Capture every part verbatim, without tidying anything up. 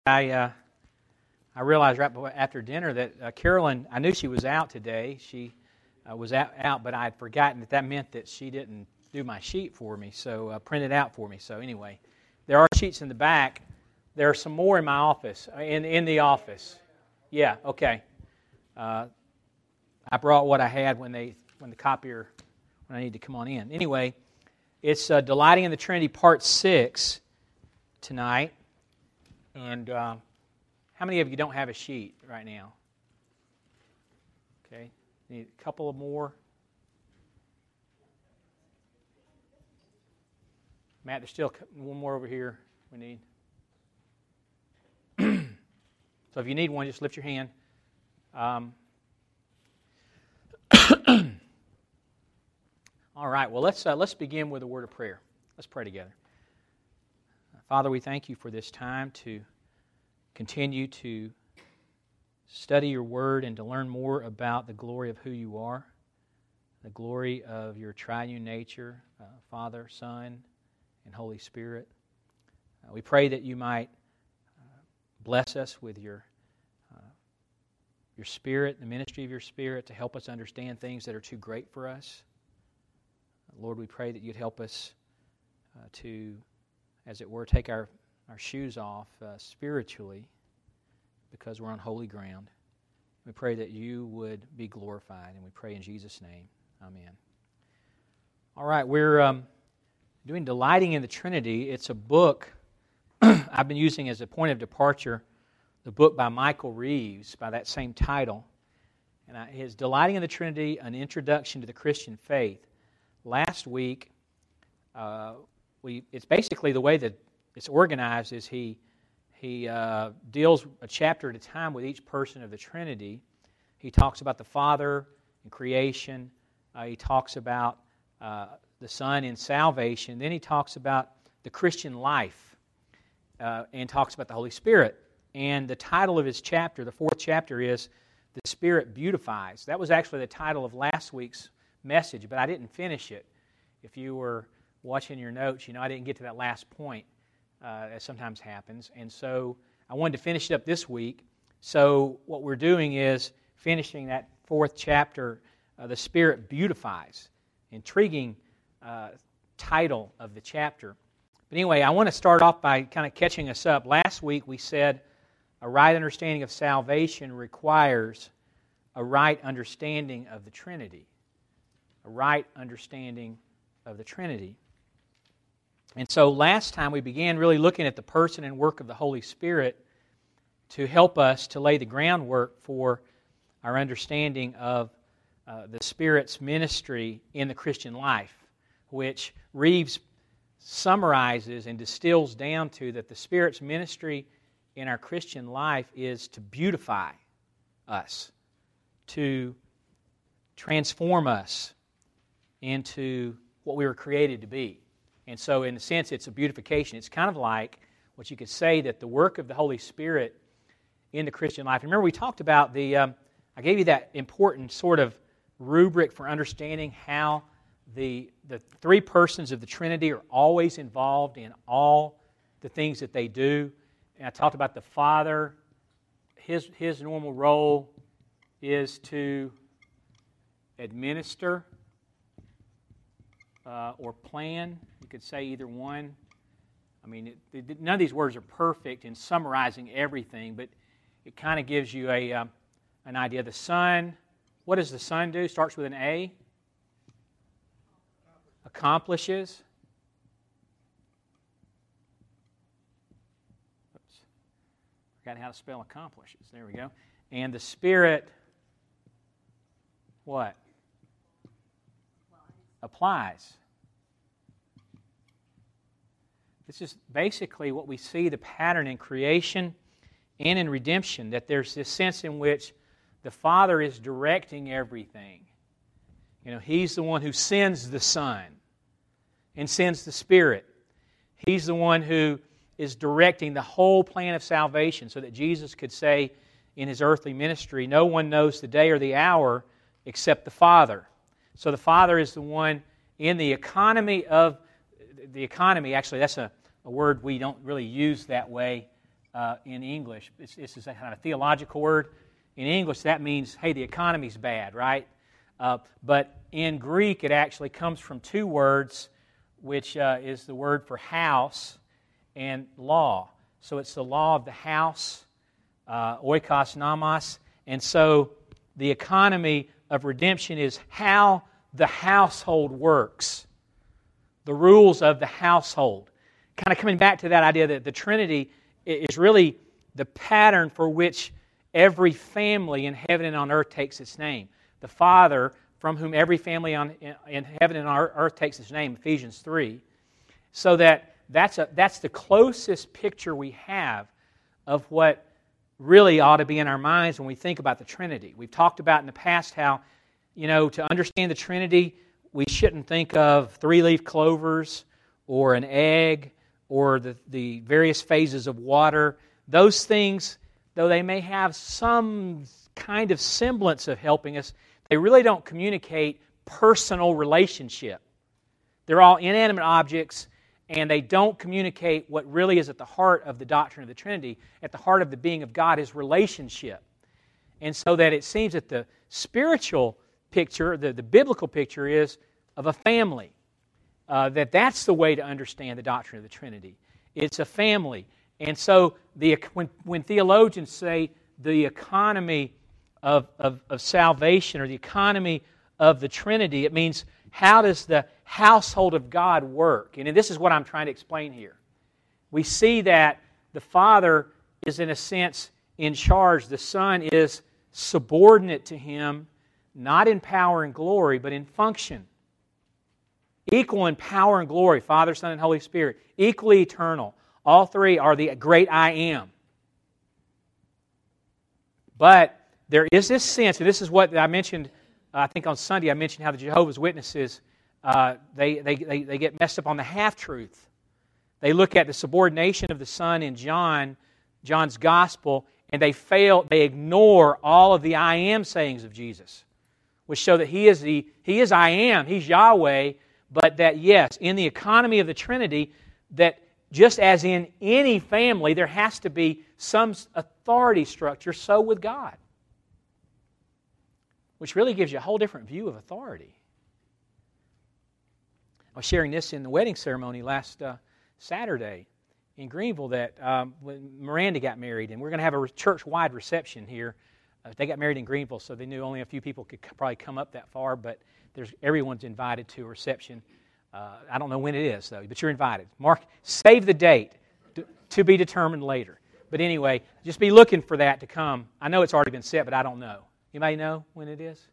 I uh, I realized right before, after dinner that uh, Carolyn, I knew she was out today. She uh, was out, out, but I had forgotten that that meant that she didn't do my sheet for me, so uh, print it out for me. So anyway, there are sheets in the back. There are some more in my office, in in the office. Yeah, okay. Uh, I brought what I had when they when the copier when I need to come on in. Anyway, it's uh, Delighting in the Trinity, Part Six tonight. And uh, how many of you don't have a sheet right now? Okay, need a couple of more. Matt, there's still one more over here we need. So if you need one, just lift your hand. Um, all right, well, let's uh, let's begin with a word of prayer. Let's pray together. Father, we thank you for this time to continue to study your word and to learn more about the glory of who you are, the glory of your triune nature, uh, Father, Son, and Holy Spirit. Uh, we pray that you might uh, bless us with your uh, your Spirit, the ministry of your Spirit, to help us understand things that are too great for us. Uh, Lord, we pray that you'd help us uh, to, as it were, take our, our shoes off uh, spiritually because we're on holy ground. We pray that you would be glorified, and we pray in Jesus' name. Amen. All right, we're um, doing Delighting in the Trinity. It's a book I've been using as a point of departure, the book by Michael Reeves by that same title. And I, his Delighting in the Trinity, An Introduction to the Christian Faith. Last week, uh, We, it's basically the way that it's organized is he he uh, deals a chapter at a time with each person of the Trinity. He talks about the Father and creation. Uh, he talks about uh, the Son in salvation. Then he talks about the Christian life uh, and talks about the Holy Spirit. And the title of his chapter, the fourth chapter, is The Spirit Beautifies. That was actually the title of last week's message, but I didn't finish it. If you were watching your notes, you know I didn't get to that last point, uh, as sometimes happens. And so I wanted to finish it up this week. So what we're doing is finishing that fourth chapter, uh, The Spirit Beautifies. Intriguing uh, title of the chapter. But anyway, I want to start off by kind of catching us up. Last week we said a right understanding of salvation requires a right understanding of the Trinity. A right understanding of the Trinity. And so last time we began really looking at the person and work of the Holy Spirit to help us to lay the groundwork for our understanding of uh, the Spirit's ministry in the Christian life, which Reeves summarizes and distills down to that the Spirit's ministry in our Christian life is to beautify us, to transform us into what we were created to be. And so in a sense it's a beautification. It's kind of like what you could say that the work of the Holy Spirit in the Christian life. Remember we talked about the, um, I gave you that important sort of rubric for understanding how the, the three persons of the Trinity are always involved in all the things that they do. And I talked about the Father. His, his normal role is to administer Uh, or plan. You could say either one. I mean, it, it, none of these words are perfect in summarizing everything, but it kind of gives you a uh, an idea. The Son, what does the Son do? Starts with an A. Accomplishes. Oops. Forgot how to spell accomplishes. There we go. And the Spirit, what? Applies. This is basically what we see the pattern in creation and in redemption, that there's this sense in which the Father is directing everything. You know, He's the one who sends the Son and sends the Spirit. He's the one who is directing the whole plan of salvation so that Jesus could say in His earthly ministry, no one knows the day or the hour except the Father. So the Father is the one in the economy of, the economy, actually that's a, a word we don't really use that way uh, in English. This, this is a kind of a theological word. In English, that means, hey, the economy's bad, right? Uh, but in Greek, it actually comes from two words, which uh, is the word for house and law. So it's the law of the house, uh, oikos nomos. And so the economy of redemption is how the household works, the rules of the household. Kind of coming back to that idea that the Trinity is really the pattern for which every family in heaven and on earth takes its name. The Father, from whom every family on, in heaven and on earth takes its name, Ephesians three. So that that's, a, that's the closest picture we have of what really ought to be in our minds when we think about the Trinity. We've talked about in the past how, you know, to understand the Trinity, we shouldn't think of three-leaf clovers or an egg or the, the various phases of water. Those things, though they may have some kind of semblance of helping us, they really don't communicate personal relationship. They're all inanimate objects, and they don't communicate what really is at the heart of the doctrine of the Trinity, at the heart of the being of God, is relationship. And so that it seems that the spiritual picture, the, the biblical picture is of a family. Uh, that that's the way to understand the doctrine of the Trinity. It's a family. And so the when, when theologians say the economy of, of, of salvation or the economy of the Trinity, it means how does the household of God work? And this is what I'm trying to explain here. We see that the Father is in a sense in charge. The Son is subordinate to Him, not in power and glory, but in function. Equal in power and glory, Father, Son, and Holy Spirit. Equally eternal. All three are the great I am. But there is this sense, and this is what I mentioned, uh, I think on Sunday, I mentioned how the Jehovah's Witnesses, uh, they, they, they, they get messed up on the half-truth. They look at the subordination of the Son in John, John's Gospel, and they fail, they ignore all of the I am sayings of Jesus, which show that He is the He is I am, He's Yahweh, but that yes, in the economy of the Trinity, that just as in any family, there has to be some authority structure, so with God. Which really gives you a whole different view of authority. I was sharing this in the wedding ceremony last uh, Saturday in Greenville that um, when Miranda got married, and we're going to have a church-wide reception here. Uh, they got married in Greenville, so they knew only a few people could c- probably come up that far, but there's everyone's invited to a reception. Uh, I don't know when it is, though, but you're invited. Mark, save the date to, to be determined later. But anyway, just be looking for that to come. I know it's already been set, but I don't know. Anybody know when it is?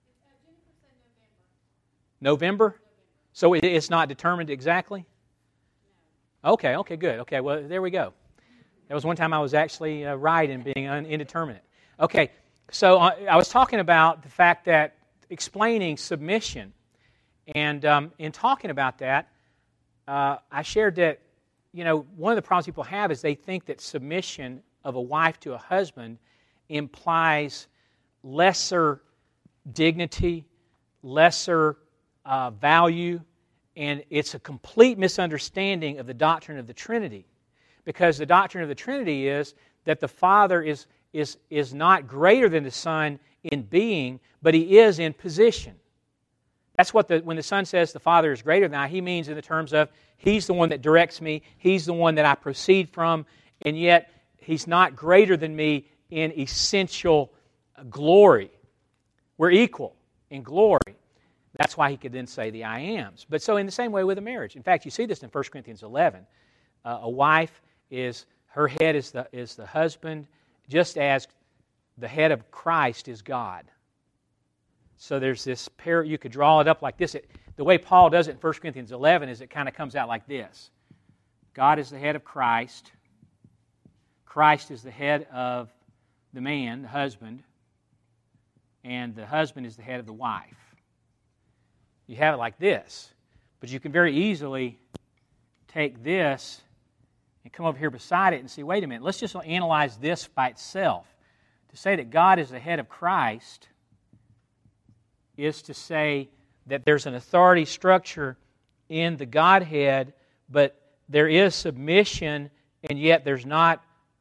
November? So it's not determined exactly? Okay, okay, good. Okay, well, there we go. There was one time I was actually uh, right in being un- indeterminate. Okay, so uh, I was talking about the fact that explaining submission. And um, in talking about that, uh, I shared that, you know, one of the problems people have is they think that submission of a wife to a husband implies lesser dignity, lesser uh, value, and it's a complete misunderstanding of the doctrine of the Trinity. Because the doctrine of the Trinity is that the Father is, is, is not greater than the Son in being, but He is in position. That's what the when the Son says the Father is greater than I, He means in the terms of He's the one that directs me, He's the one that I proceed from, and yet He's not greater than me in essential glory. We're equal in glory. That's why He could then say the I ams. But so in the same way with a marriage. In fact, you see this in First Corinthians eleven. Uh, a wife is, her head is the, is the husband, just as the head of Christ is God. So there's this pair, you could draw it up like this. It, the way Paul does it in First Corinthians eleven is it kind of comes out like this. God is the head of Christ. Christ is the head of the man, the husband. And the husband is the head of the wife. You have it like this. But you can very easily take this and come over here beside it and see, wait a minute, let's just analyze this by itself. To say that God is the head of Christ is to say that there's an authority structure in the Godhead, but there is submission, and yet there's not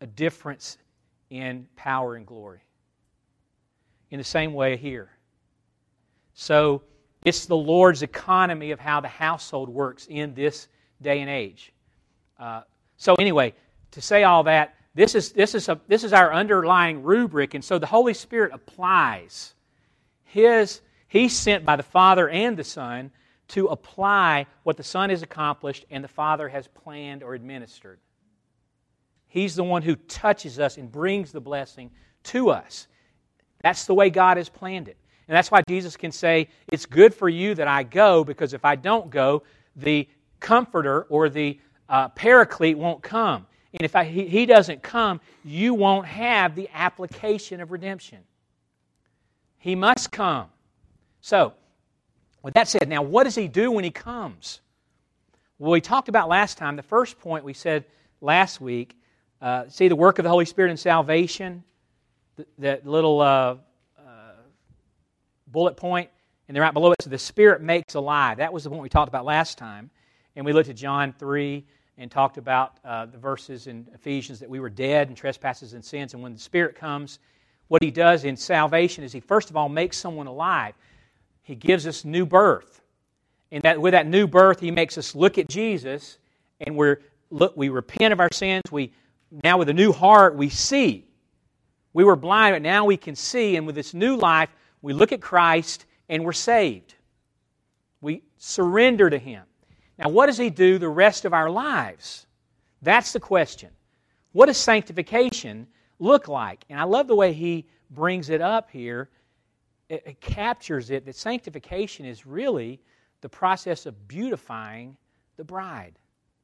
a difference in power and glory. In the same way here. So it's the Lord's economy of how the household works in this day and age. Uh, so anyway, to say all that, this is this is a, this is our underlying rubric, and so the Holy Spirit applies His. He's sent by the Father and the Son to apply what the Son has accomplished and the Father has planned or administered. He's the one who touches us and brings the blessing to us. That's the way God has planned it. And that's why Jesus can say, it's good for you that I go, because if I don't go, the Comforter or the uh, Paraclete won't come. And if I, he, he doesn't come, you won't have the application of redemption. He must come. So, with that said, now what does He do when He comes? Well, we talked about last time, the first point we said last week, uh, see the work of the Holy Spirit in salvation, the, the little uh, uh, bullet point, and then right below it, so the Spirit makes alive. That was the one we talked about last time. And we looked at John three and talked about uh, the verses in Ephesians that we were dead in trespasses and sins. And when the Spirit comes, what He does in salvation is He first of all makes someone alive. He gives us new birth. And that with that new birth, He makes us look at Jesus, and we're look, we repent of our sins. We now with a new heart, we see. We were blind, but now we can see. And with this new life, we look at Christ, and we're saved. We surrender to Him. Now, what does He do the rest of our lives? That's the question. What does sanctification look like? And I love the way he brings it up here. It, it captures it that sanctification is really the process of beautifying the bride,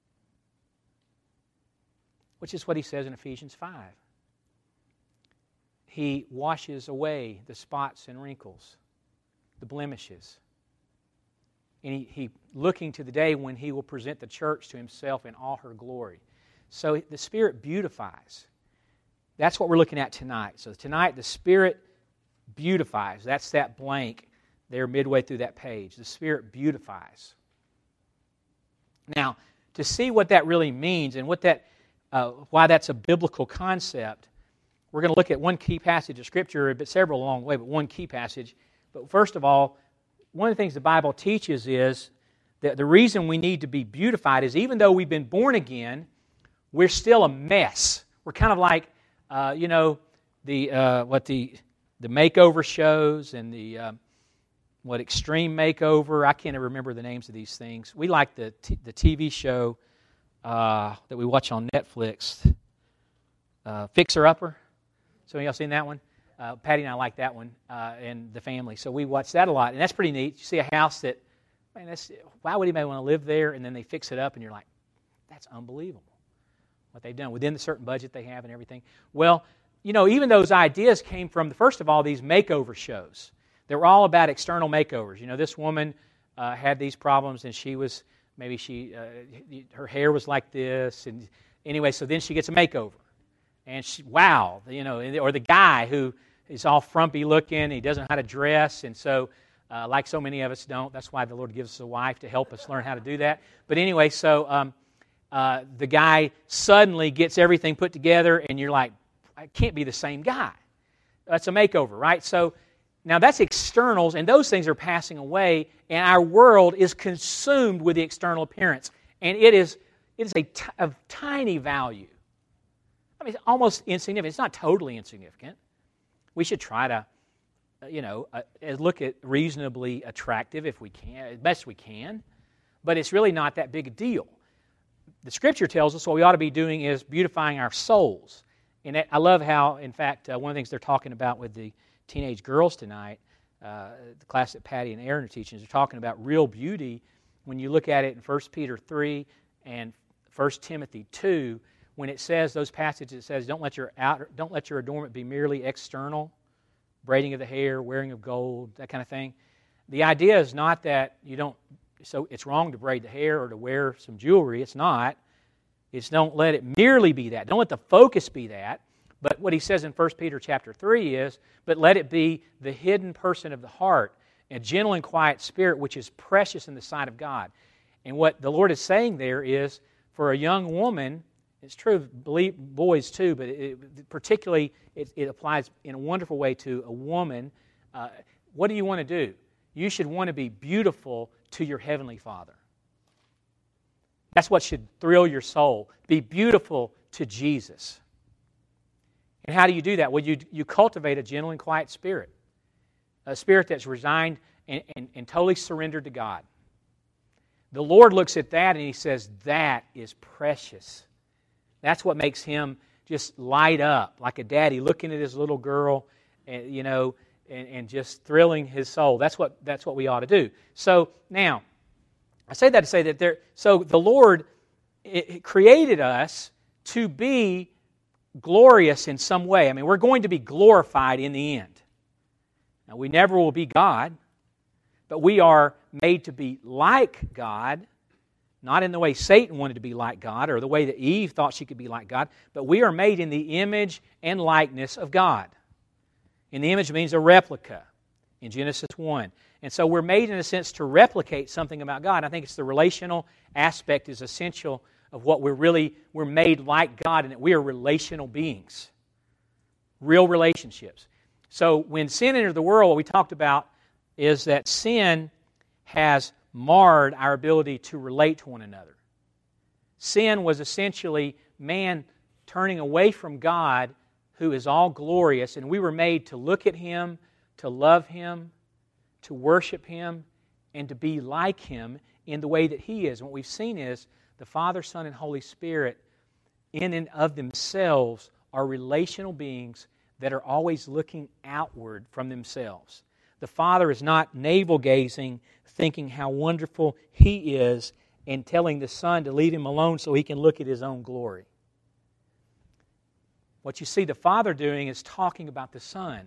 which is what he says in Ephesians five. He washes away the spots and wrinkles, the blemishes. And he, he looking to the day when He will present the church to Himself in all her glory. So the Spirit beautifies. That's what we're looking at tonight. So tonight the Spirit beautifies. That's that blank there midway through that page. The Spirit beautifies. Now, to see what that really means and what that, uh, why that's a biblical concept, we're going to look at one key passage of Scripture, but several along the way, but one key passage. But first of all, one of the things the Bible teaches is that the reason we need to be beautified is even though we've been born again, we're still a mess. We're kind of like, uh, you know, the uh, what the the makeover shows and the uh, what Extreme Makeover. I can't even remember the names of these things. We like the t- the T V show uh, that we watch on Netflix, uh, Fixer Upper. Some of y'all seen that one? Uh, Patty and I like that one, uh, and the family. So we watch that a lot, and that's pretty neat. You see a house that, man, that's, why would anybody want to live there? And then they fix it up, and you're like, that's unbelievable what they've done within the certain budget they have and everything. Well, you know, even those ideas came from, first of all, these makeover shows. They were all about external makeovers. You know, this woman uh, had these problems, and she was, maybe she, uh, her hair was like this, and anyway, so then she gets a makeover. And she, wow, you know, or the guy who is all frumpy looking, he doesn't know how to dress, and so, uh, like so many of us don't, that's why the Lord gives us a wife to help us learn how to do that. But anyway, so um, uh, the guy suddenly gets everything put together, and you're like, I can't be the same guy. That's a makeover, right? So now that's externals, and those things are passing away, and our world is consumed with the external appearance, and it is it is a t- of tiny value. I mean, it's almost insignificant. It's not totally insignificant. We should try to, you know, uh, look at reasonably attractive if we can, as best we can, but it's really not that big a deal. The Scripture tells us what we ought to be doing is beautifying our souls. And I love how, in fact, uh, one of the things they're talking about with the teenage girls tonight, uh, the class that Patty and Aaron are teaching, is they're talking about real beauty when you look at it in First Peter three and First Timothy two. When it says, those passages, it says, don't let your outer, don't let your adornment be merely external, braiding of the hair, wearing of gold, that kind of thing. The idea is not that you don't, so it's wrong to braid the hair or to wear some jewelry. It's not. It's don't let it merely be that. Don't let the focus be that. But what he says in First Peter chapter three is, but let it be the hidden person of the heart, a gentle and quiet spirit, which is precious in the sight of God. And what the Lord is saying there is, for a young woman, It's true of boys too, but it, particularly it, it applies in a wonderful way to a woman. Uh, what do you want to do? You should want to be beautiful to your Heavenly Father. That's what should thrill your soul. Be beautiful to Jesus. And how do you do that? Well, you, you cultivate a gentle and quiet spirit. A spirit that's resigned and, and, and totally surrendered to God. The Lord looks at that and He says, that is precious. That's what makes Him just light up like a daddy looking at his little girl, and you know, and, and just thrilling his soul. That's what that's what we ought to do. So now, I say that to say that there. So the Lord it, it created us to be glorious in some way. I mean, we're going to be glorified in the end. Now, we never will be God, but we are made to be like God, not in the way Satan wanted to be like God or the way that Eve thought she could be like God, but we are made in the image and likeness of God. And the image means a replica in Genesis one. And so we're made, in a sense, to replicate something about God. I think it's the relational aspect is essential of what we're really, we're made like God, and that we are relational beings. Real relationships. So when sin entered the world, what we talked about is that sin has marred our ability to relate to one another. Sin was essentially man turning away from God, who is all glorious, and we were made to look at Him, to love Him, to worship Him, and to be like Him in the way that He is. And what we've seen is the Father, Son, and Holy Spirit, in and of themselves, are relational beings that are always looking outward from themselves. The Father is not navel-gazing, thinking how wonderful He is, and telling the Son to leave Him alone so He can look at His own glory. What you see the Father doing is talking about the Son.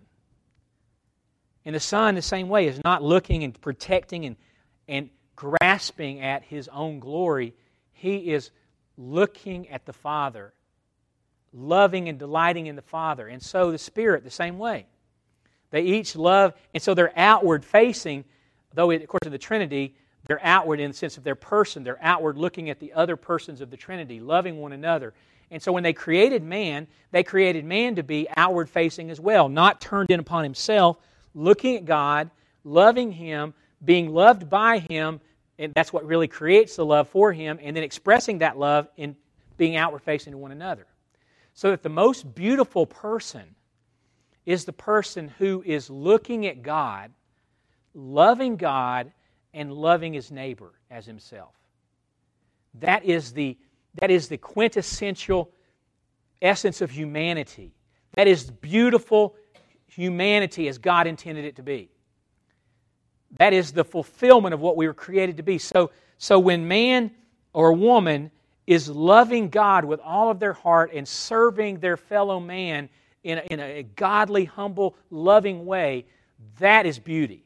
And the Son, the same way, is not looking and protecting and, and grasping at His own glory. He is looking at the Father, loving and delighting in the Father. And so the Spirit, the same way. They each love, and so they're outward facing, though it, of course in the Trinity, they're outward in the sense of their person. They're outward looking at the other persons of the Trinity, loving one another. And so when they created man, they created man to be outward facing as well, not turned in upon himself, looking at God, loving Him, being loved by Him, and that's what really creates the love for Him, and then expressing that love in being outward facing to one another. So that the most beautiful person is the person who is looking at God, loving God, and loving his neighbor as himself. That is the, that is the quintessential essence of humanity. That is beautiful humanity as God intended it to be. That is the fulfillment of what we were created to be. So, so when man or woman is loving God with all of their heart and serving their fellow man in a, in a godly, humble, loving way, that is beauty.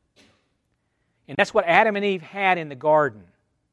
And that's what Adam and Eve had in the garden.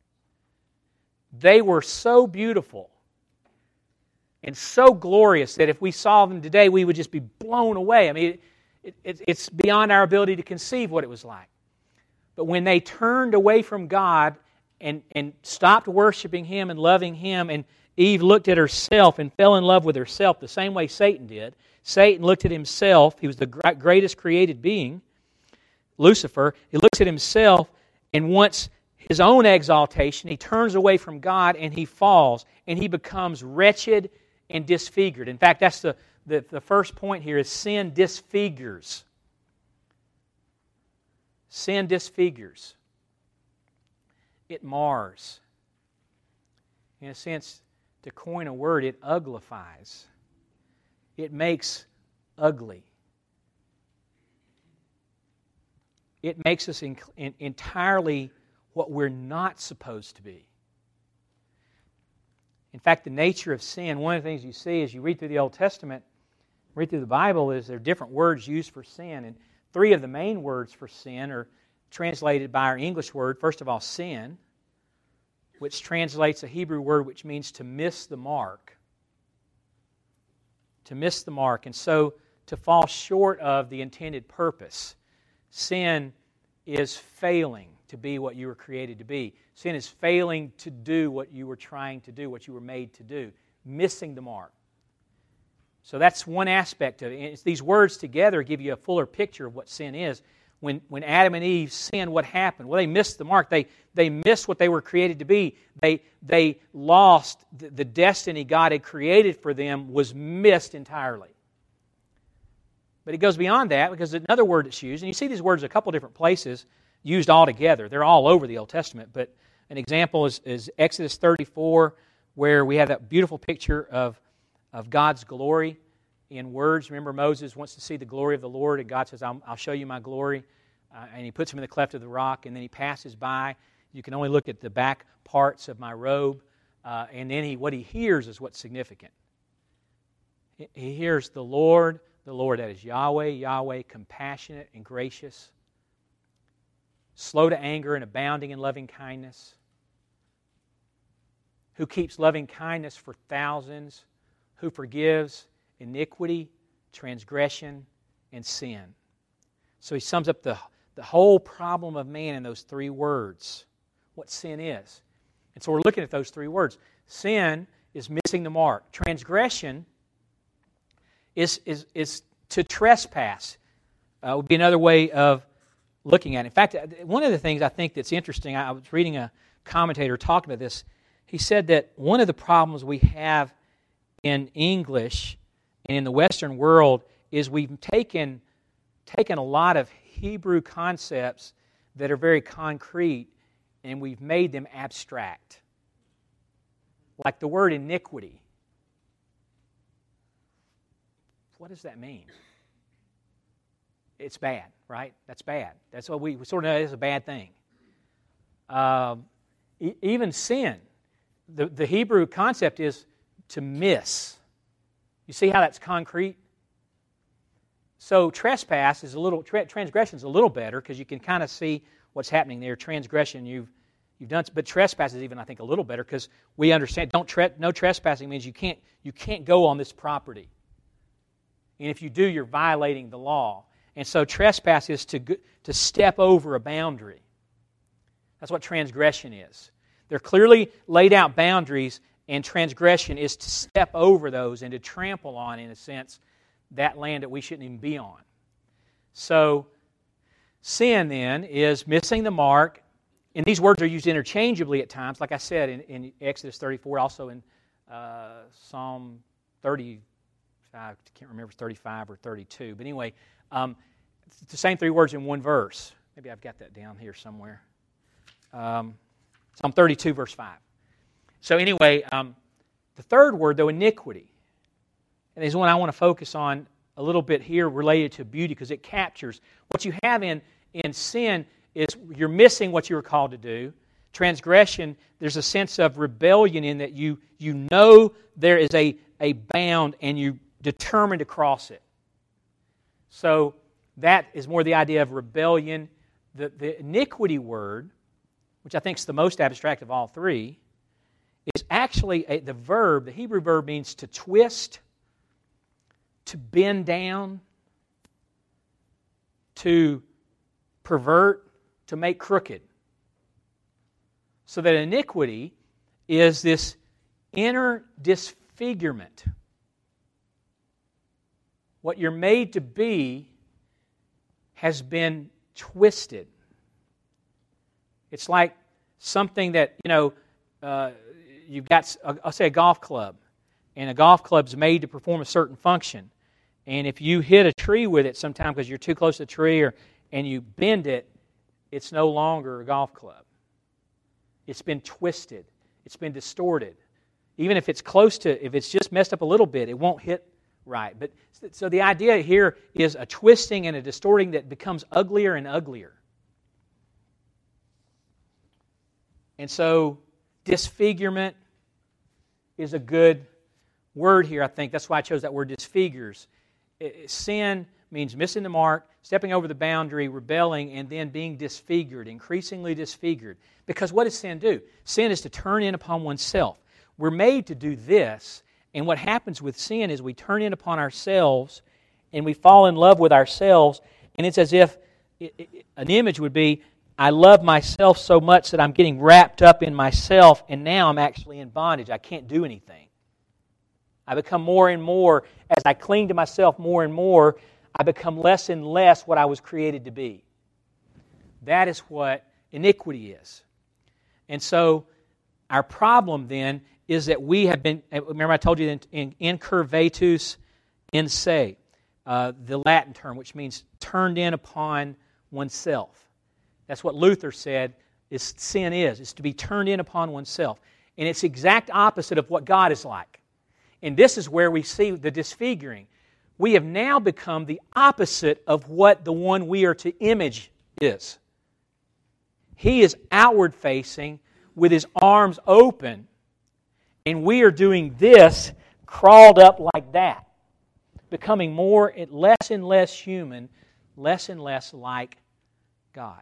They were so beautiful and so glorious that if we saw them today, we would just be blown away. I mean, it, it, it's beyond our ability to conceive what it was like. But when they turned away from God and, and stopped worshiping Him and loving Him, and Eve looked at herself and fell in love with herself the same way Satan did. Satan looked at himself. He was the greatest created being, Lucifer. He looks at himself and wants his own exaltation. He turns away from God and he falls, and he becomes wretched and disfigured. In fact, that's the, the, the first point here is sin disfigures. Sin disfigures. It mars. In a sense, to coin a word, it uglifies. It makes ugly. It makes us in, in, entirely what we're not supposed to be. In fact, the nature of sin, one of the things you see as you read through the Old Testament, read through the Bible, is there are different words used for sin. And three of the main words for sin are translated by our English word. First of all, sin, which translates a Hebrew word which means to miss the mark. To miss the mark. And so to fall short of the intended purpose. Sin is failing to be what you were created to be. Sin is failing to do what you were trying to do, what you were made to do. missing the mark. So that's one aspect of it. And it's these words together give you a fuller picture of what sin is. When, when Adam and Eve sinned, what happened? Well, they missed the mark. They, they missed what they were created to be. They, they lost the, the destiny God had created for them was missed entirely. But it goes beyond that because another word that's used, and you see these words a couple different places used all together. They're all over the Old Testament. But an example is, is Exodus thirty-four, where we have that beautiful picture of, of God's glory in words. Remember, Moses wants to see the glory of the Lord, and God says, I'll, I'll show you my glory. Uh, and he puts him in the cleft of the rock, and then he passes by. You can only look at the back parts of my robe. Uh, and then he, what he hears is what's significant. He, he hears the Lord, the Lord that is Yahweh, Yahweh, compassionate and gracious, slow to anger and abounding in loving kindness, who keeps loving kindness for thousands, who forgives iniquity, transgression, and sin. So he sums up the, the whole problem of man in those three words, what sin is. And so we're looking at those three words. Sin is missing the mark. Transgression is, is, is to trespass. Uh, would be another way of looking at it. In fact, one of the things I think that's interesting, I was reading a commentator talking about this. He said that one of the problems we have in English and in the Western world is we've taken, taken a lot of Hebrew concepts that are very concrete and we've made them abstract. Like the word iniquity. What does that mean? It's bad, right? That's bad. That's what we, we sort of know is a bad thing. Uh, e- even sin. The, the Hebrew concept is to miss. You see how that's concrete? So trespass is a little, tra- transgression is a little better because you can kind of see what's happening there. Transgression, you've you've done, but trespass is even I think a little better because we understand. Don't tre- no trespassing means you can't you can't go on this property, and if you do, you're violating the law. And so trespass is to to step over a boundary. That's what transgression is. They're clearly laid out boundaries. And transgression is to step over those and to trample on, in a sense, that land that we shouldn't even be on. So, sin then is missing the mark. And these words are used interchangeably at times, like I said, in, in Exodus thirty-four, also in uh, Psalm thirty-five, I can't remember if it's thirty-five or thirty-two. But anyway, um, it's the same three words in one verse. Maybe I've got that down here somewhere. Um, Psalm thirty-two, verse five. So anyway, um, the third word, though, iniquity, and is one I want to focus on a little bit here related to beauty because it captures what you have in, in sin is you're missing what you were called to do. Transgression, there's a sense of rebellion in that you you know there is a, a bound and you determined to cross it. So that is more the idea of rebellion. The, the iniquity word, which I think is the most abstract of all three, is actually a, the verb, the Hebrew verb means to twist, to bend down, to pervert, to make crooked. So that iniquity is this inner disfigurement. What you're made to be has been twisted. It's like something that, you know, uh, you've got, I'll say a golf club, and a golf club's made to perform a certain function. And if you hit a tree with it sometime because you're too close to the tree or and you bend it, it's no longer a golf club. It's been twisted. It's been distorted. Even if it's close to, if it's just messed up a little bit, it won't hit right. But so the idea here is a twisting and a distorting that becomes uglier and uglier. And so disfigurement is a good word here, I think. That's why I chose that word, disfigures. Sin means missing the mark, stepping over the boundary, rebelling, and then being disfigured, increasingly disfigured. Because what does sin do? Sin is to turn in upon oneself. We're made to do this, and what happens with sin is we turn in upon ourselves, and we fall in love with ourselves, and it's as if it, it, an image would be, I love myself so much that I'm getting wrapped up in myself, and now I'm actually in bondage. I can't do anything. I become more and more, as I cling to myself more and more, I become less and less what I was created to be. That is what iniquity is. And so our problem then is that we have been, remember I told you in, in incurvatus in se, uh, the Latin term, which means turned in upon oneself. That's what Luther said is sin is. It's to be turned in upon oneself. And it's the exact opposite of what God is like. And this is where we see the disfiguring. We have now become the opposite of what the one we are to image is. He is outward facing with His arms open, and we are doing this crawled up like that, becoming more, less and less human, less and less like God.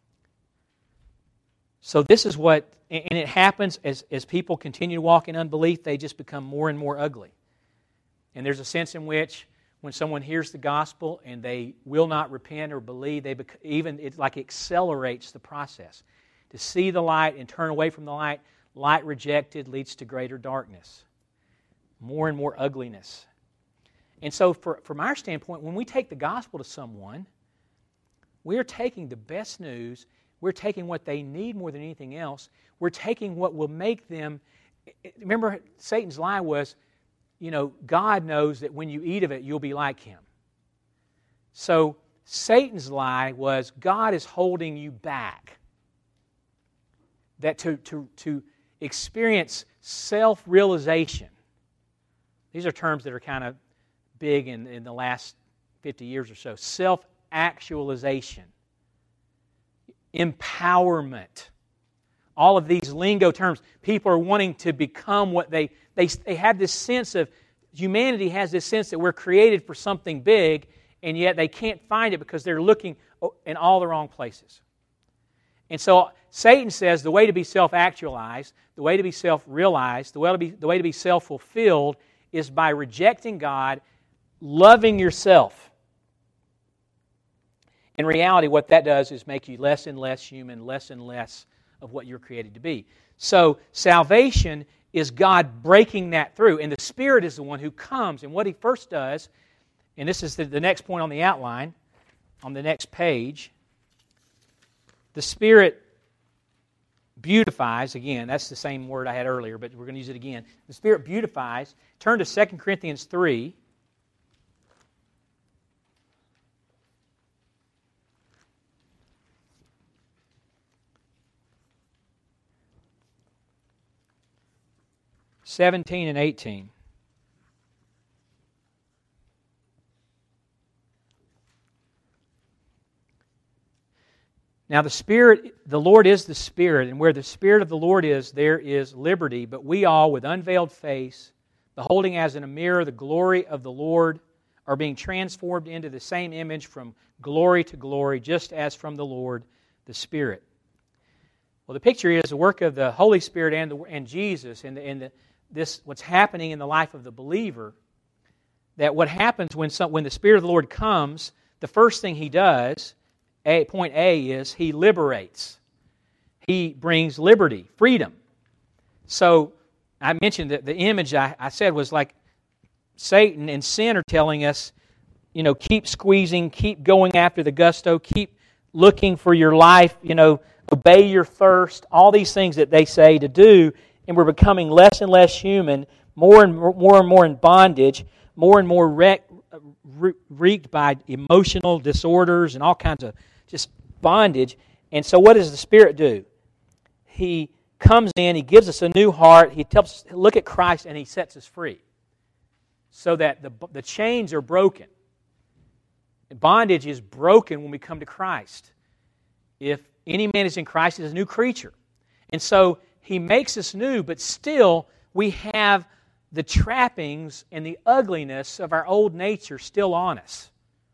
So this is what, and it happens as, as people continue to walk in unbelief, they just become more and more ugly. And there's a sense in which when someone hears the gospel and they will not repent or believe, they bec- even it like accelerates the process. To see the light and turn away from the light, light rejected leads to greater darkness. More and more ugliness. And so for, from our standpoint, when we take the gospel to someone, we are taking the best news. We're taking what they need more than anything else. We're taking what will make them... Remember, Satan's lie was, you know, God knows that when you eat of it, you'll be like Him. So Satan's lie was, God is holding you back. That to, to, to experience self-realization. These are terms that are kind of big in, in the last fifty years or so. Self-actualization. Empowerment. All of these lingo terms. People are wanting to become what they, they... They have this sense of... Humanity has this sense that we're created for something big, and yet they can't find it because they're looking in all the wrong places. And so Satan says the way to be self-actualized, the way to be self-realized, the way to be, the way to be self-fulfilled is by rejecting God, loving yourself. In reality, what that does is make you less and less human, less and less of what you're created to be. So salvation is God breaking that through, and the Spirit is the one who comes. And what He first does, and this is the, the next point on the outline, on the next page, the Spirit beautifies, again, that's the same word I had earlier, but we're going to use it again. The Spirit beautifies. Turn to Second Corinthians three. seventeen and eighteen. Now the Spirit, the Lord is the Spirit, and where the Spirit of the Lord is, there is liberty. But we all, with unveiled face, beholding as in a mirror the glory of the Lord, are being transformed into the same image from glory to glory, just as from the Lord, the Spirit. Well, the picture is the work of the Holy Spirit and, the, and Jesus, and, the, and the, this what's happening in the life of the believer, that what happens when, some, when the Spirit of the Lord comes, the first thing He does, A, point A, is He liberates. He brings liberty, freedom. So, I mentioned that the image I, I said was like Satan and sin are telling us, you know, keep squeezing, keep going after the gusto, keep looking for your life, you know, obey your thirst, all these things that they say to do, and we're becoming less and less human, more and more, more and more in bondage, more and more wrecked, wreaked by emotional disorders and all kinds of just bondage. And so what does the Spirit do? He comes in, He gives us a new heart, He tells us, look at Christ, and He sets us free. So that the, the chains are broken. Bondage is broken when we come to Christ. If any man is in Christ, he is a new creature. And so He makes us new, but still we have the trappings and the ugliness of our old nature still on us.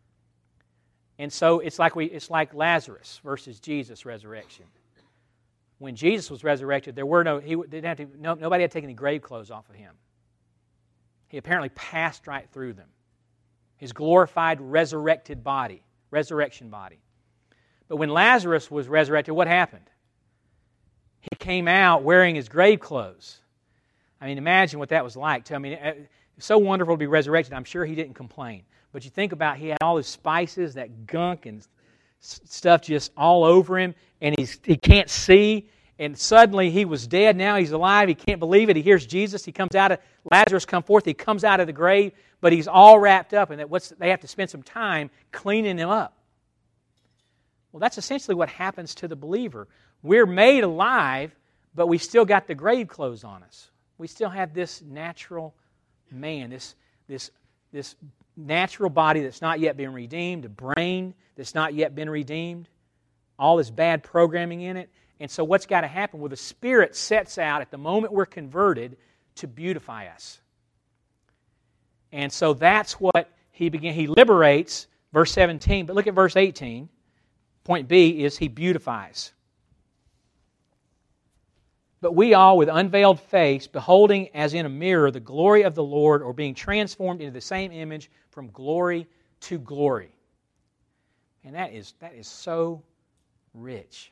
And so it's like we it's like Lazarus versus Jesus' resurrection. When Jesus was resurrected, there were no he didn't have to no, nobody had to take any grave clothes off of Him. He apparently passed right through them. His glorified resurrected body, resurrection body. But when Lazarus was resurrected, what happened? He came out wearing his grave clothes. I mean, imagine what that was like. I mean, It's so wonderful to be resurrected. I'm sure he didn't complain. But you think about, he had all his spices, that gunk and stuff just all over him, and he's, he can't see, and suddenly he was dead, now he's alive, he can't believe it, he hears Jesus, he comes out of, Lazarus come forth, he comes out of the grave, but he's all wrapped up, and that what's, they have to spend some time cleaning him up. Well, that's essentially what happens to the believer. We're made alive, but we still got the grave clothes on us. We still have this natural man, this, this, this natural body that's not yet been redeemed, a brain that's not yet been redeemed, all this bad programming in it. And so what's got to happen? Well, the Spirit sets out at the moment we're converted to beautify us. And so that's what he began. He liberates, verse seventeen, but look at verse eighteen. Point B is he beautifies. But we all, with unveiled face, beholding as in a mirror the glory of the Lord, or being transformed into the same image from glory to glory. And that is, that is so rich.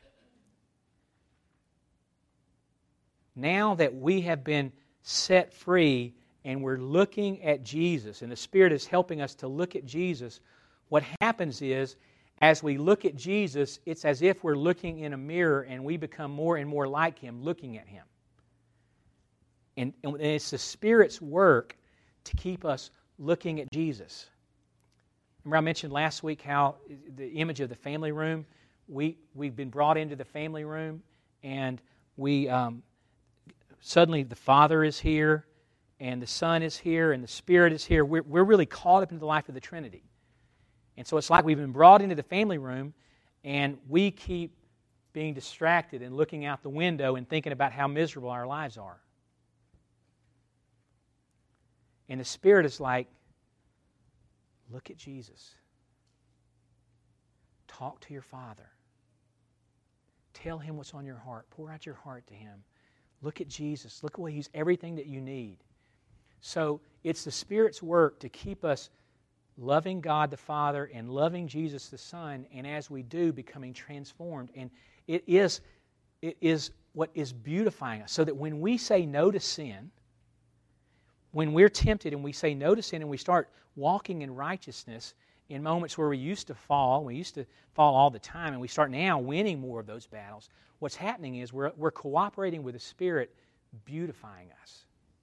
Now that we have been set free and we're looking at Jesus, and the Spirit is helping us to look at Jesus, what happens is, as we look at Jesus, it's as if we're looking in a mirror and we become more and more like Him looking at Him. And, and it's the Spirit's work to keep us looking at Jesus. Remember I mentioned last week how the image of the family room, we, we've been brought into the family room, and we um, suddenly the Father is here, and the Son is here, and the Spirit is here. We're, we're really caught up into the life of the Trinity. And so it's like we've been brought into the family room, and we keep being distracted and looking out the window and thinking about how miserable our lives are. And the Spirit is like, look at Jesus. Talk to your Father. Tell Him what's on your heart. Pour out your heart to Him. Look at Jesus. Look at what He's everything that you need. So it's the Spirit's work to keep us loving God the Father and loving Jesus the Son, and as we do, becoming transformed. And it is, it is what is beautifying us, so that when we say no to sin, when we're tempted and we say no to sin and we start walking in righteousness in moments where we used to fall, we used to fall all the time, and we start now winning more of those battles, what's happening is we're, we're cooperating with the Spirit beautifying us,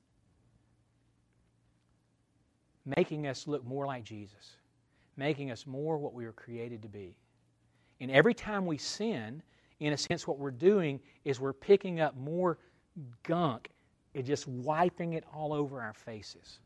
making us look more like Jesus, making us more what we were created to be. And every time we sin, in a sense what we're doing is we're picking up more gunk and just wiping it all over our faces.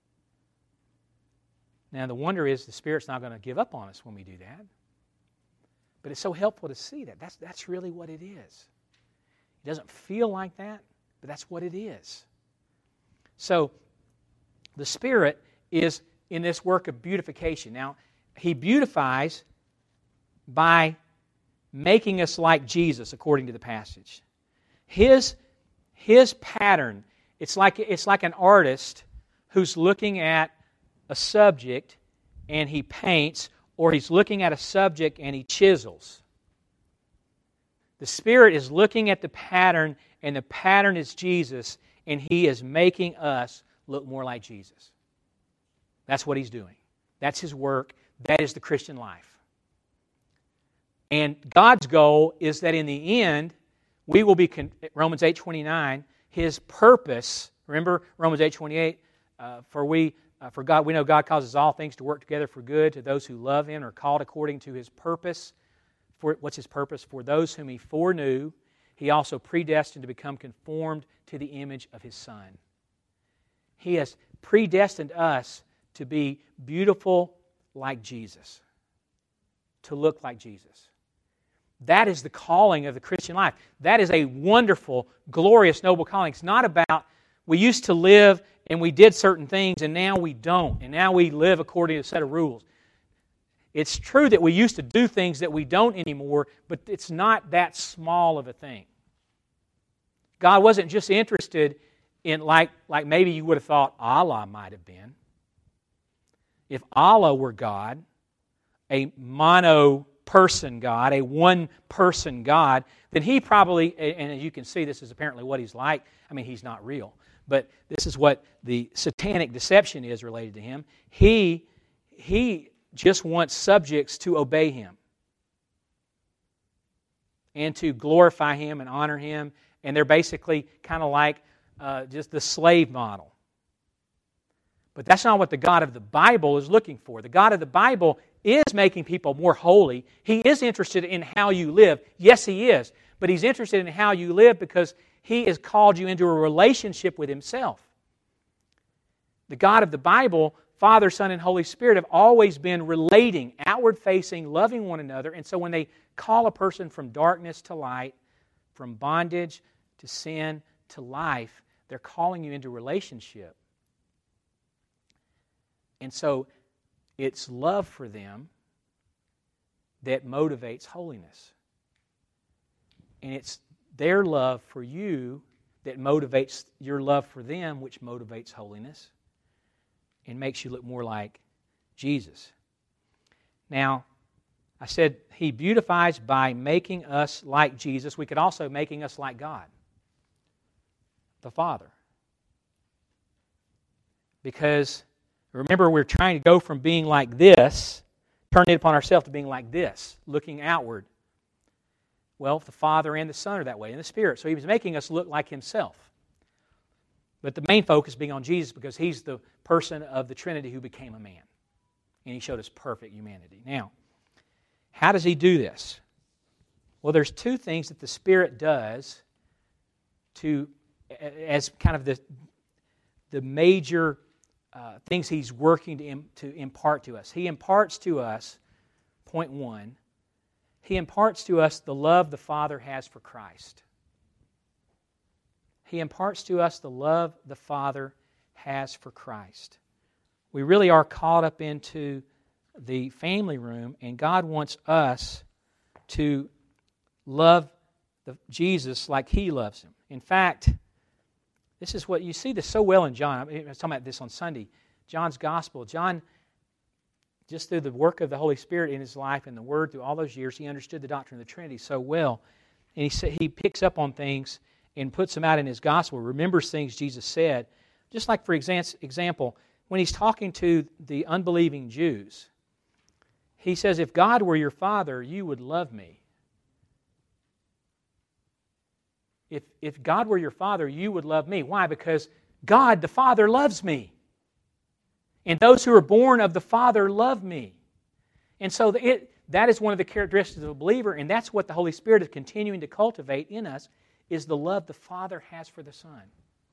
Now the wonder is the Spirit's not going to give up on us when we do that. But it's so helpful to see that. That's, that's really what it is. It doesn't feel like that, but that's what it is. So the Spirit is in this work of beautification. Now, He beautifies by making us like Jesus, according to the passage. His, his pattern, it's like, it's like an artist who's looking at a subject and he paints, or he's looking at a subject and he chisels. The Spirit is looking at the pattern, and the pattern is Jesus, and He is making us look more like Jesus. That's what He's doing. That's His work. That is the Christian life. And God's goal is that in the end, we will be, Romans eight twenty-nine, His purpose, remember Romans eight twenty-eight, uh, for we, uh, for God, we know God causes all things to work together for good to those who love Him, or called according to His purpose. For, what's His purpose? For those whom He foreknew, He also predestined to become conformed to the image of His Son. He has predestined us to be beautiful like Jesus, to look like Jesus. That is the calling of the Christian life. That is a wonderful, glorious, noble calling. It's not about we used to live and we did certain things and now we don't, and now we live according to a set of rules. It's true that we used to do things that we don't anymore, but it's not that small of a thing. God wasn't just interested in, like, like maybe you would have thought Allah might have been. If Allah were God, a mono-person God, a one-person God, then He probably, and as you can see, this is apparently what He's like. I mean, He's not real. but this is what the satanic deception is related to him. He, he just wants subjects to obey him and to glorify him and honor him. And they're basically kind of like uh, just the slave model. But that's not what the God of the Bible is looking for. The God of the Bible is making people more holy. He is interested in how you live. Yes, He is. But He's interested in how you live because He has called you into a relationship with Himself. The God of the Bible, Father, Son, and Holy Spirit have always been relating, outward-facing, loving one another. And so when they call a person from darkness to light, from bondage to sin to life, they're calling you into relationship. And so it's love for them that motivates holiness. And it's their love for you that motivates your love for them, which motivates holiness and makes you look more like Jesus. Now, I said He beautifies by making us like Jesus. We could also making us like God, the Father. Because remember, we're trying to go from being like this, turn it upon ourselves, to being like this, looking outward. Well, the Father and the Son are that way, and the Spirit. So He was making us look like Himself. But the main focus being on Jesus because He's the person of the Trinity who became a man. And He showed us perfect humanity. Now, how does He do this? Well, there's two things that the Spirit does to, as kind of the, the major Uh, things He's working to, im- to impart to us. He imparts to us, point one, He imparts to us the love the Father has for Christ. He imparts to us the love the Father has for Christ. We really are caught up into the family room, and God wants us to love the, Jesus like He loves Him. In fact, this is what you see this so well in John. I was talking about this on Sunday. John's Gospel. John, just through the work of the Holy Spirit in his life and the Word through all those years, he understood the doctrine of the Trinity so well. And he he picks up on things and puts them out in his Gospel, remembers things Jesus said. Just like, for example, when he's talking to the unbelieving Jews, he says, if God were your Father, you would love me. If, if God were your Father, you would love me. Why? Because God, the Father, loves me. And those who are born of the Father love me. And so it, that is one of the characteristics of a believer, and that's what the Holy Spirit is continuing to cultivate in us, is the love the Father has for the Son.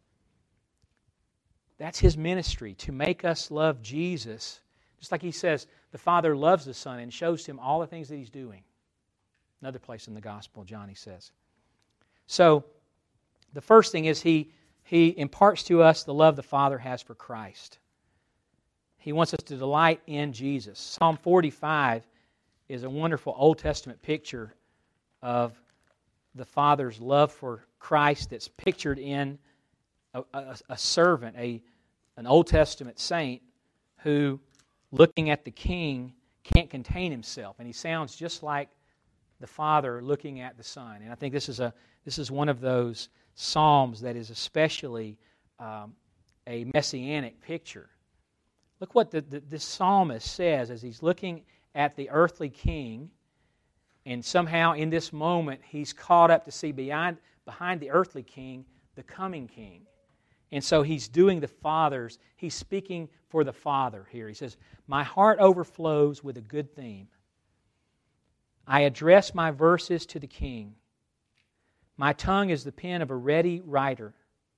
That's His ministry, to make us love Jesus. Just like He says, the Father loves the Son and shows Him all the things that He's doing. Another place in the Gospel, John, he says. So, the first thing is he, he imparts to us the love the Father has for Christ. He wants us to delight in Jesus. Psalm forty-five is a wonderful Old Testament picture of the Father's love for Christ that's pictured in a, a, a servant, a, an Old Testament saint who, looking at the King, can't contain himself. And he sounds just like the Father looking at the Son. And I think this is a this is one of those psalms that is especially um, a messianic picture. Look what the, the, this psalmist says as he's looking at the earthly king, and somehow in this moment he's caught up to see beyond, behind the earthly king the coming king. And so he's doing the Father's, he's speaking for the Father here. He says, my heart overflows with a good theme. I address my verses to the King. My tongue is the pen of a ready writer.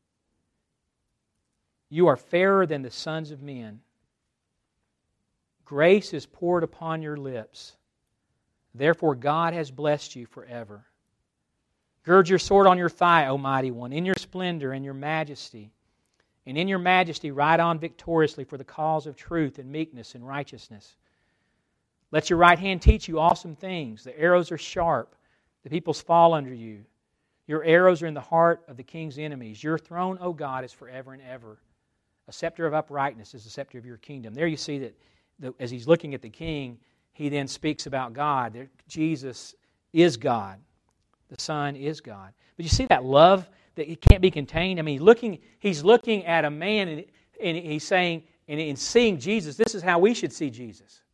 You are fairer than the sons of men. Grace is poured upon your lips. Therefore God has blessed you forever. Gird your sword on your thigh, O mighty one, in your splendor and your majesty. And in your majesty ride on victoriously for the cause of truth and meekness and righteousness. Let your right hand teach you awesome things. The arrows are sharp. The peoples fall under you. Your arrows are in the heart of the king's enemies. Your throne, O God, is forever and ever. A scepter of uprightness is the scepter of your kingdom. There you see that the, as he's looking at the king, he then speaks about God. Jesus is God. The Son is God. But you see that love that it can't be contained. I mean, looking, he's looking at a man and, and he's saying, and in seeing Jesus, this is how we should see Jesus.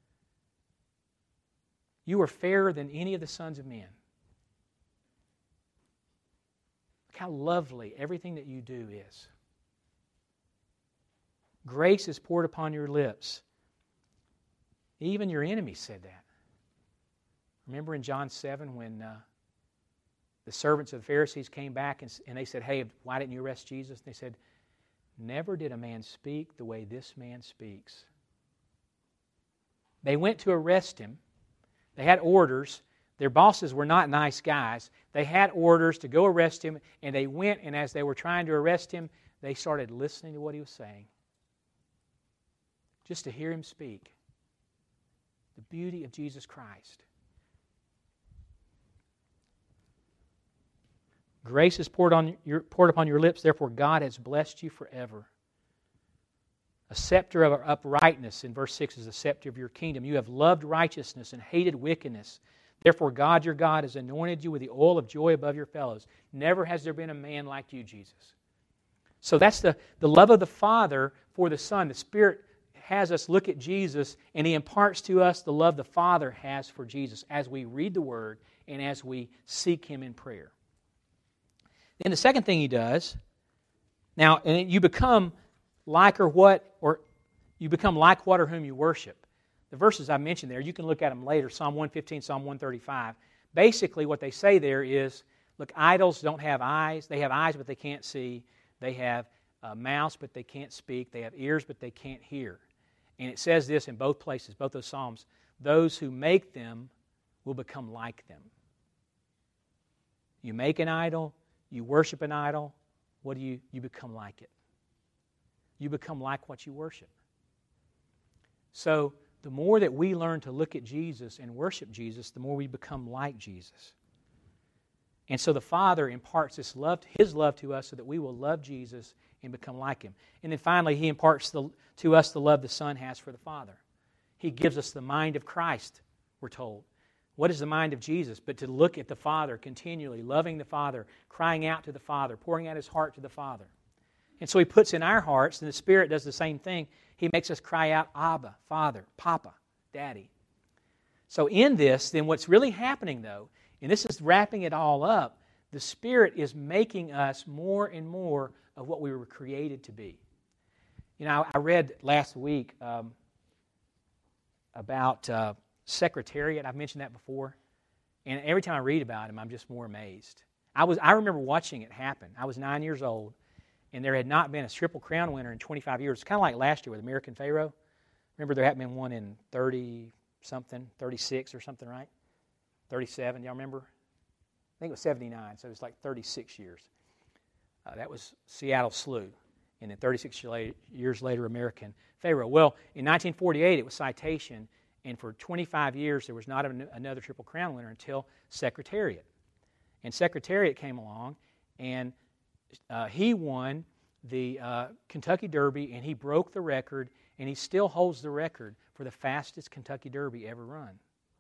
You are fairer than any of the sons of men. Look how lovely everything that you do is. Grace is poured upon your lips. Even your enemies said that. Remember in John seven when uh, the servants of the Pharisees came back and, and they said, hey, why didn't you arrest Jesus? And they said, never did a man speak the way this man speaks. They went to arrest him. They had orders. Their bosses were not nice guys. They had orders to go arrest him, and they went, and as they were trying to arrest him, they started listening to what he was saying. Just to hear him speak. The beauty of Jesus Christ. Grace is poured on your, poured upon your lips, therefore God has blessed you forever. A scepter of uprightness, in verse six, is the scepter of your kingdom. You have loved righteousness and hated wickedness. Therefore God your God has anointed you with the oil of joy above your fellows. Never has there been a man like you, Jesus. So that's the, the love of the Father for the Son. The Spirit has us look at Jesus, and He imparts to us the love the Father has for Jesus as we read the Word and as we seek Him in prayer. Then the second thing He does, now, and you become like or what, or you become like what or whom you worship. The verses I mentioned there, you can look at them later, Psalm one fifteen, Psalm one thirty-five. Basically what they say there is, look, idols don't have eyes. They have eyes, but they can't see. They have uh, mouths, but they can't speak. They have ears, but they can't hear. And it says this in both places, both those Psalms, those who make them will become like them. You make an idol, you worship an idol, what do you, you become like it. You become like what you worship. So the more that we learn to look at Jesus and worship Jesus, the more we become like Jesus. And so the Father imparts this love, His love to us so that we will love Jesus and become like Him. And then finally, He imparts the, to us the love the Son has for the Father. He gives us the mind of Christ, we're told. What is the mind of Jesus? But to look at the Father continually, loving the Father, crying out to the Father, pouring out His heart to the Father. And so He puts in our hearts, and the Spirit does the same thing. He makes us cry out, Abba, Father, Papa, Daddy. So in this, then what's really happening though, and this is wrapping it all up, the Spirit is making us more and more of what we were created to be. You know, I read last week um, about uh, Secretariat. I've mentioned that before. And every time I read about him, I'm just more amazed. I was I remember watching it happen. I was nine years old, and there had not been a Triple Crown winner in twenty-five years. It's kind of like last year with American Pharoah. Remember there hadn't been one in thirty-something, thirty-six or something, right? thirty-seven, y'all remember? I think it was seventy-nine, so it was like thirty-six years. Uh, that was Seattle Slew. And then thirty-six years later, American Pharoah. Well, in nineteen forty-eight, it was Citation, and for twenty-five years, there was not an, another Triple Crown winner until Secretariat. And Secretariat came along, and uh, he won the uh, Kentucky Derby, and he broke the record, and he still holds the record for the fastest Kentucky Derby ever run.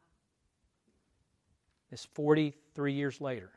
It's forty-three years later.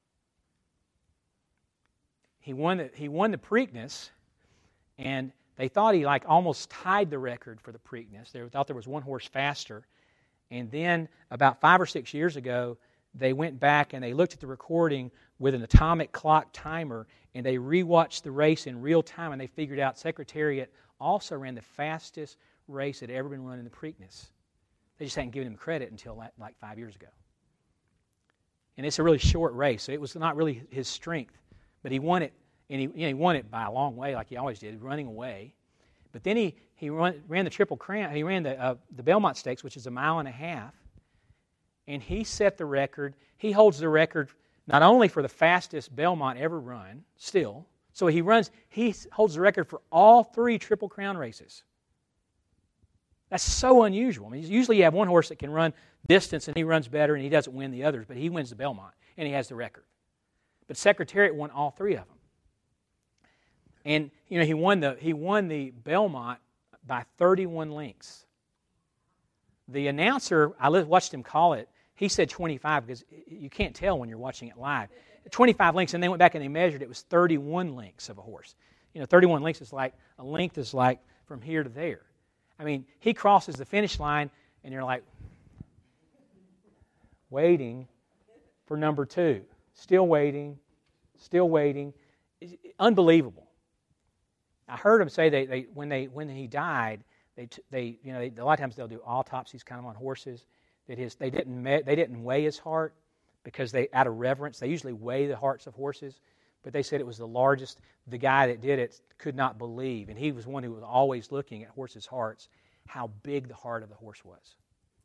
He won the, he won the Preakness, and they thought he like almost tied the record for the Preakness. They thought there was one horse faster. And then about five or six years ago, they went back and they looked at the recording with an atomic clock timer, and they rewatched the race in real time, and they figured out Secretariat also ran the fastest race that had ever been run in the Preakness. They just hadn't given him credit until like five years ago. And it's a really short race, so it was not really his strength. But he won it, and he, you know, he won it by a long way, like he always did, running away. But then he he run, ran the Triple Crown. He ran the uh, the Belmont Stakes, which is a mile and a half, and he set the record. He holds the record not only for the fastest Belmont ever run, still. So he runs. He holds the record for all three Triple Crown races. That's so unusual. I mean, usually you have one horse that can run distance, and he runs better, and he doesn't win the others, but he wins the Belmont, and he has the record. But Secretariat won all three of them. And, you know, he won the he won the Belmont by thirty-one lengths. The announcer, I watched him call it, he said twenty-five because you can't tell when you're watching it live. twenty-five lengths, and they went back and they measured it. It was thirty-one lengths of a horse. You know, thirty-one lengths is like, a length is like from here to there. I mean, he crosses the finish line, and you're like, waiting for number two. Still waiting, still waiting. It's unbelievable. I heard him say they, they when they when he died, they they you know they, a lot of times they'll do autopsies kind of on horses. That his they didn't me, they didn't weigh his heart because they out of reverence they usually weigh the hearts of horses, but they said it was the largest. The guy that did it could not believe, and he was one who was always looking at horses' hearts, how big the heart of the horse was.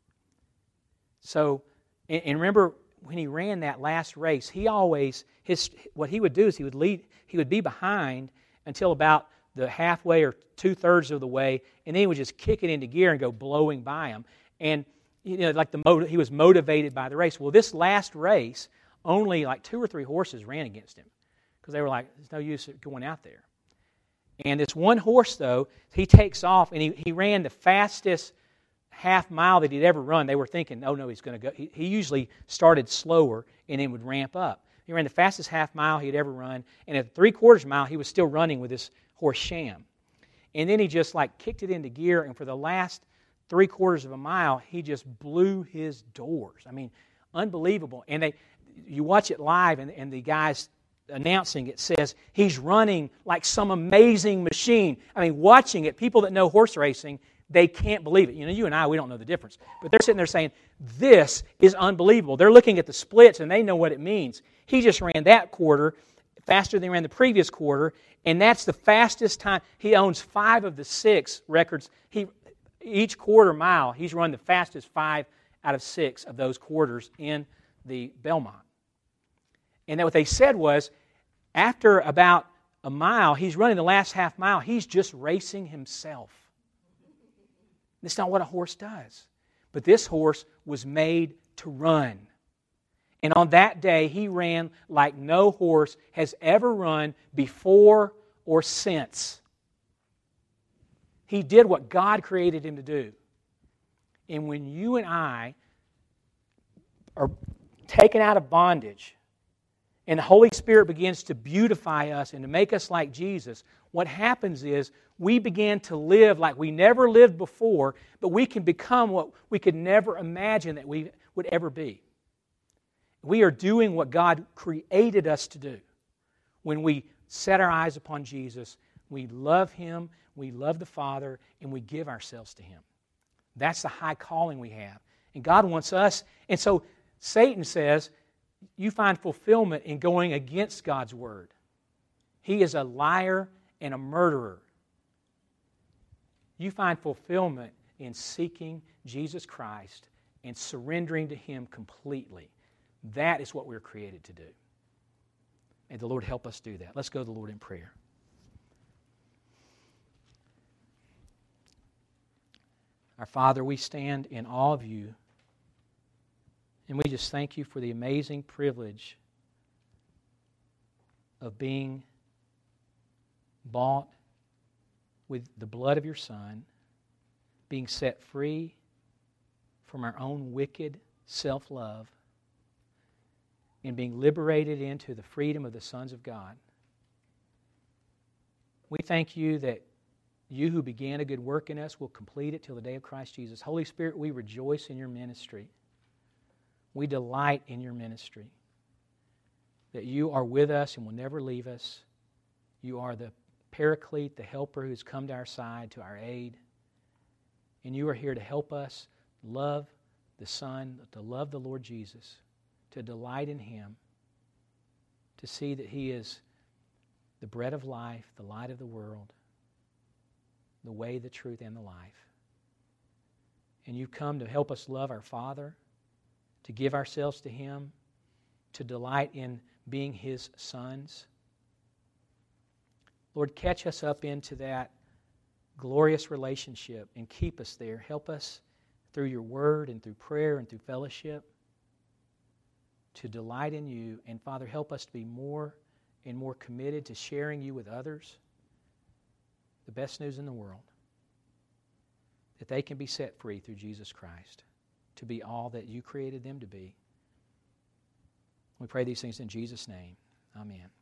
So, and, and remember when he ran that last race, he always his what he would do is he would lead he would be behind until about the halfway or two-thirds of the way, and then he would just kick it into gear and go blowing by him. And, you know, like the motiv- he was motivated by the race. Well, this last race, only like two or three horses ran against him because they were like, there's no use of going out there. And this one horse, though, he takes off, and he, he ran the fastest half mile that he'd ever run. They were thinking, oh, no, he's going to go. He, he usually started slower and then would ramp up. He ran the fastest half mile he'd ever run, and at the three-quarters mile, he was still running with this horse Sham. And then he just like kicked it into gear, and for the last three quarters of a mile, he just blew his doors. I mean, unbelievable. And they, you watch it live, and, and the guy's announcing it says he's running like some amazing machine. I mean, watching it, people that know horse racing, they can't believe it. You know, you and I, we don't know the difference. But they're sitting there saying, this is unbelievable. They're looking at the splits, and they know what it means. He just ran that quarter faster than he ran the previous quarter, and that's the fastest time. He owns five of the six records. He Each quarter mile, he's run the fastest five out of six of those quarters in the Belmont. And then what they said was, after about a mile, he's running the last half mile, he's just racing himself. That's not what a horse does. But this horse was made to run. And on that day, he ran like no horse has ever run before or since. He did what God created him to do. And when you and I are taken out of bondage and the Holy Spirit begins to beautify us and to make us like Jesus, what happens is we begin to live like we never lived before, but we can become what we could never imagine that we would ever be. We are doing what God created us to do. When we set our eyes upon Jesus, we love Him, we love the Father, and we give ourselves to Him. That's the high calling we have. And God wants us. And so Satan says, you find fulfillment in going against God's Word. He is a liar and a murderer. You find fulfillment in seeking Jesus Christ and surrendering to Him completely. That is what we're created to do. May the Lord help us do that. Let's go to the Lord in prayer. Our Father, we stand in awe of You, and we just thank You for the amazing privilege of being bought with the blood of Your Son, being set free from our own wicked self-love, and being liberated into the freedom of the sons of God. We thank You that You who began a good work in us will complete it till the day of Christ Jesus. Holy Spirit, we rejoice in Your ministry. We delight in Your ministry. That You are with us and will never leave us. You are the Paraclete, the helper who's come to our side, to our aid. And You are here to help us love the Son, to love the Lord Jesus, to delight in Him, to see that He is the bread of life, the light of the world, the way, the truth, and the life. And You've come to help us love our Father, to give ourselves to Him, to delight in being His sons. Lord, catch us up into that glorious relationship and keep us there. Help us through Your Word and through prayer and through fellowship to delight in You. And Father, help us to be more and more committed to sharing You with others, the best news in the world, that they can be set free through Jesus Christ, to be all that You created them to be. We pray these things in Jesus' name. Amen.